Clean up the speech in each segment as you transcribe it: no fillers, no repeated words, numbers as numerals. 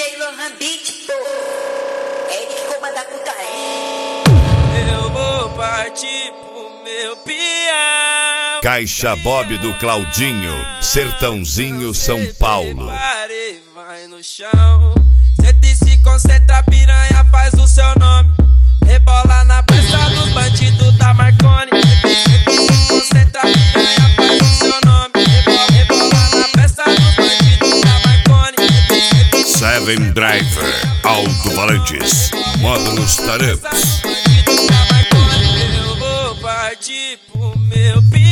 DJ Lohan Beat, pô. É ele que comanda a putaria. Eu vou partir pro meu peão. Caixa Bob do Claudinho, Sertãozinho, São Paulo. Vai no chão. Senta e se concentra, piranha, faz o seu nome. Rebola na peça dos bandidos da Marconi. Senta e se concentra, piranha, faz o seu nome. Rebola na peça dos bandidos da Marconi. Seven Driver, alto-falantes, módulos Tareps. Eu vou partir pro meu peão.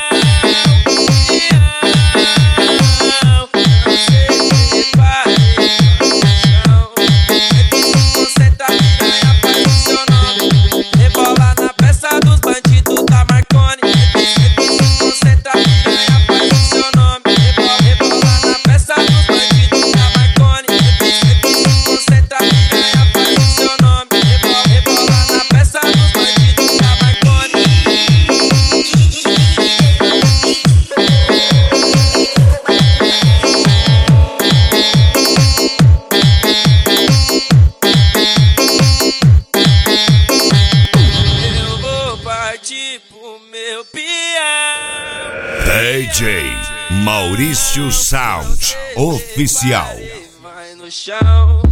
Pro meu peão. DJ Maurício Sound Oficial. Vai no chão.